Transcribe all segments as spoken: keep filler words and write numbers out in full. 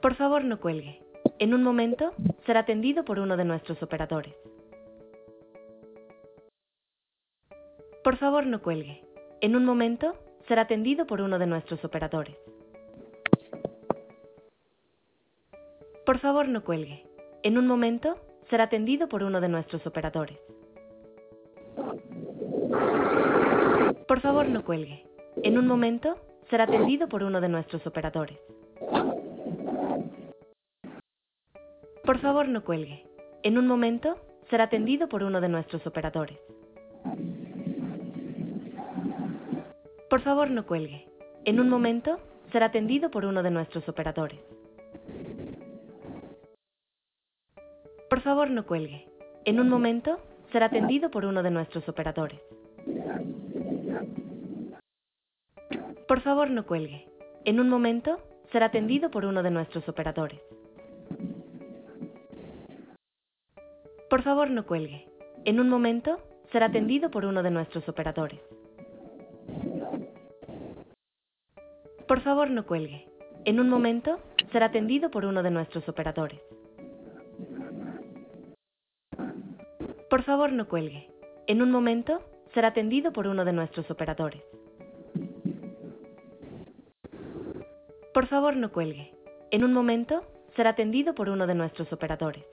Por favor, no cuelgue. En un momento, será atendido por uno de nuestros operadores. Por favor, no cuelgue. En un momento, será atendido por uno de nuestros operadores. Por favor, no cuelgue. En un momento, será atendido por uno de nuestros operadores. Por favor, no cuelgue. En un momento, será atendido por uno de nuestros operadores. Por favor, no cuelgue. En un momento, será atendido por uno de nuestros operadores. Por favor, no cuelgue. En un momento, será atendido por uno de nuestros operadores. Por favor, no cuelgue. En un momento, será atendido por uno de nuestros operadores. Por favor, no cuelgue. En un momento, será atendido por uno de nuestros operadores. Por favor, no cuelgue. En un momento, será atendido por uno de nuestros operadores. Por favor, no cuelgue. En un momento, será atendido por uno de nuestros operadores. Por favor, no cuelgue. En un momento, será atendido por uno de nuestros operadores. Por favor, no cuelgue. En un momento, será atendido por uno de nuestros operadores.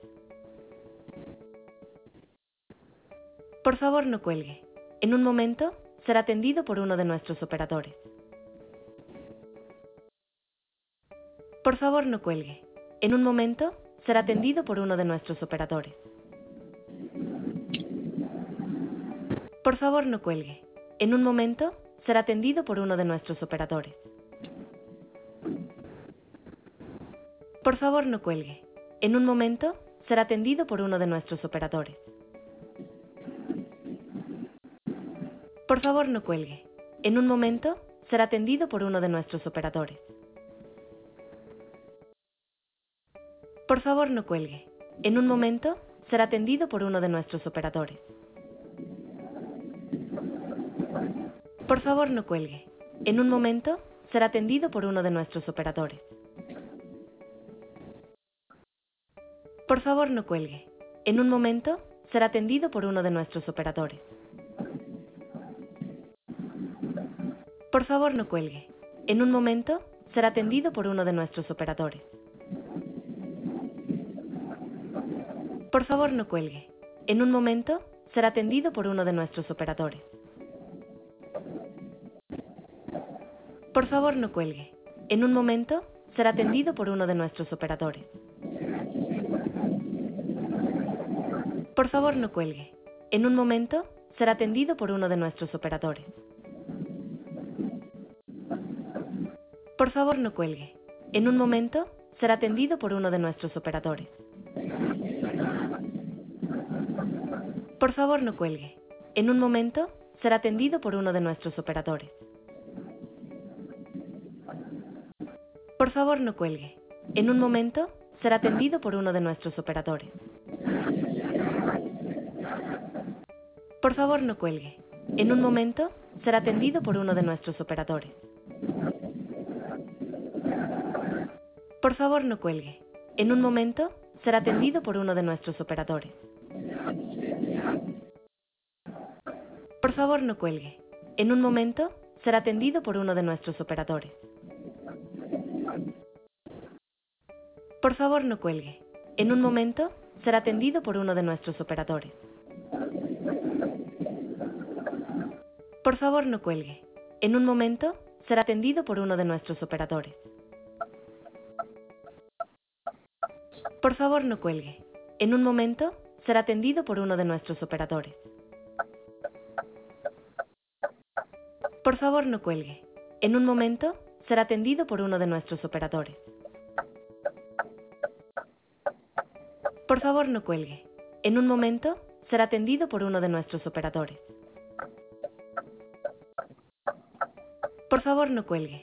Por favor, no cuelgue. En un momento, será atendido por uno de nuestros operadores. Por favor, no cuelgue. En un momento, será atendido por uno de nuestros operadores. Por favor, no cuelgue. En un momento, será atendido por uno de nuestros operadores. Por favor, no cuelgue. En un momento, será atendido por uno de nuestros operadores. Por favor, no cuelgue. En un momento, será atendido por uno de nuestros operadores. Por favor, no cuelgue. En un momento, será atendido por uno de nuestros operadores. Por favor, no cuelgue. En un momento, será atendido por uno de nuestros operadores. Por favor, no cuelgue. En un momento, será atendido por uno de nuestros operadores. Por favor, no cuelgue. En un momento, será atendido por uno de nuestros operadores. Por favor, no cuelgue. En un momento, será atendido por uno de nuestros operadores. Por favor, no cuelgue. En un momento, será atendido por uno de nuestros operadores. Por favor, no cuelgue. En un momento, será atendido por uno de nuestros operadores. Por favor, no cuelgue. En un momento, será atendido por uno de nuestros operadores. Por favor, no cuelgue. En un momento, será atendido por uno de nuestros operadores. Por favor, no cuelgue. En un momento, será atendido por uno de nuestros operadores. Por favor, no cuelgue. En un momento, será atendido por uno de nuestros operadores. Por favor, no cuelgue. En un momento, será atendido por uno de nuestros operadores. Por favor, no cuelgue. En un momento, será atendido por uno de nuestros operadores. Por favor, no cuelgue. En un momento, será atendido por uno de nuestros operadores. Por favor, no cuelgue. En un momento, será atendido por uno de nuestros operadores. Por favor, no cuelgue. En un momento, será atendido por uno de nuestros operadores. Por favor, no cuelgue. En un momento, será atendido por uno de nuestros operadores. Por favor, no cuelgue. En un momento, será atendido por uno de nuestros operadores. Por favor, no cuelgue.